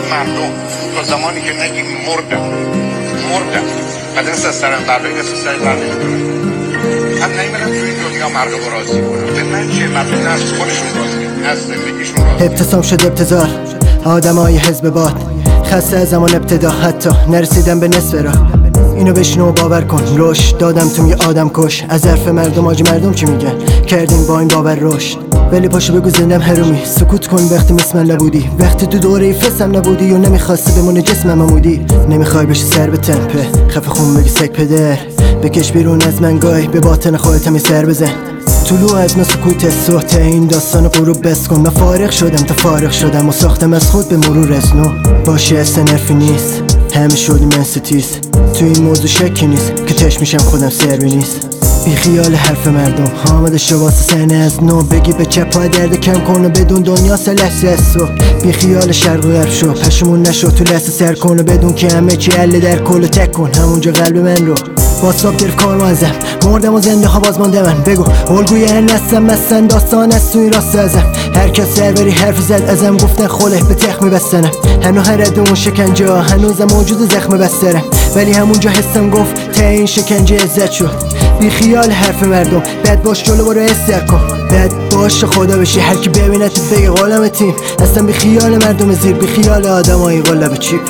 مردم تا زمانی که نگیم مردم و دست از سرم برداری دست از سرم برداری هم نمیدونم تو این دنیا مردم رو راضی کنم. به من چه؟ مردم نه از خودشون راضی نه از زندگیشون راضی. ابتسام شد ابتذال آدمای حزب باد، خسته از زمان ابتدا حتی نرسیدم به نصف راه. اینو بشنو و باور کن، روش دادم تو یه آدم کش. از حرف مردم آجی مردم چی میگن؟ کردیم با این باور رشد. ولی پاشو بگو زندم هرومی، سکوت کن وقتی مثل من نبودی، وقتی تو دوره فسم نبودی و نمیخواستی بمونه جسمم عمودی. نمیخوای بشی سر به تمپه، خفه خون بگی سگ پدر، بکش بیرون از من گاهی به باطن خودت همی سر بزن. طلوع از ما سکوت صوت این داستان غروب بس کن. من فارغ شدم تا فارغ شدم و ساختم از خود به مرور از نو. باشی اصلا حرفی نیست، همه شدی من ستیز. تو این موضوع شکی نیست که تش میشم خودم سربی نیست. بی خیال حرف مردم حامد شباس سنه از نو، بگی به چپ پای درد کم کن و بدون دنیا سلسه از صبح. بی خیال شرق و غرب شو، پشمون نشو تو لحظه سر کن و بدون که همه چی عله در کل تک کن همونجا قلب من رو. واتساپ گرفت کاروانزم، مردم و زنده ها باز مانده من. بگو الگوی هر نستم مستن داستان از توی راست ازم. هر کس سروری حرف زد ازم گفتن خله به تخ میبستنم. هنو هر اون شکنجه ها هنوزم موجود زخم بسترم، ولی همونجا حسم گفت ته این شکنجه عزت شد. بی خیال حرف مردم بد باش جلو برو استر کن، بد باش خدا بشی هر کی ببینت بگه قالم تیم. اصلا بی خیال مردم زیر، بی خیال آدمای قلب چیپ.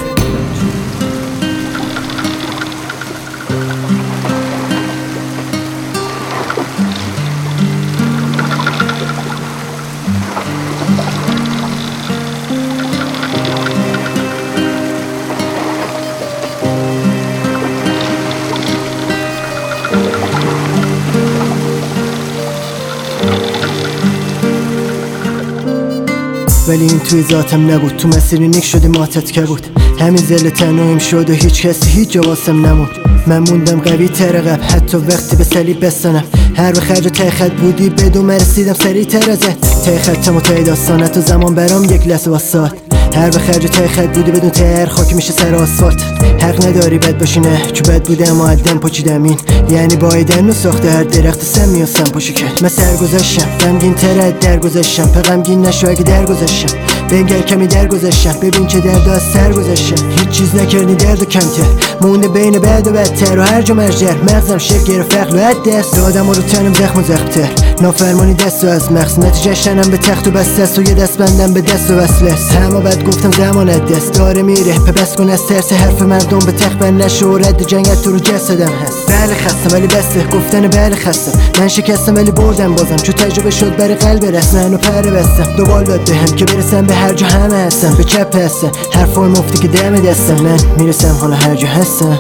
ولی این توی ذاتم نبود، تو مسیری نیک شدی ماتت که بود. همین زل تنهایم شد و هیچ کسی هیچ جا واسم نمون. من موندم قوی تر قبل حتی وقتی به صلیب بستنم. هر به خرج ته خط بودی بدون مرسیدم سریع تر ازت. ته خطم و ته داستانت و زمان برام یک لحظه واسات. هر به خرج ته خط بودی بدون ته خاک میشه سر آسفالت. حق نداری بد باشی نه چو بد بودم و عدم پاچیدم این، یعنی بایدن و ساخته هر درخت سمی و سم پاشی کرد. من سرگذشتم غمگین تر از درگذشتم، غمگین نشو اگه درگذشتم. بنگر کمی درگذشتم، ببین چه درد از سر گذشتم. هیچ چیز نکردی درد و کمتر مونده بین بد و بدتر و هر جا مرجر مغزم شکل گرفت عقل و عد دست دادم و رو تنم زخم و زخمتر. نافرمانی دست و از مغز نتیجهش تنم به تخت و بسته است و یه دست بندم به دست و وصله است. همه بعد گفتم زمانت دست داره میره پس کن از ترس حرف مردم به تخت بند نشو و رد جنگت تو رو جسدم هست. بله خستم ولی بسته گفتن بله خستم، من شکستم ولی بردم بازم چون تجربه شد برای قلب رسم. منو پر بستم دوبال داد بهم که برسم به هر جا همه هستم. به چپ هستم حرفای مفتی که دم دستم، من میرسم حالا هر جا هستم.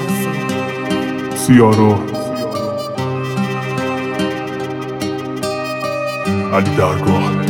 سیارو علی درگاه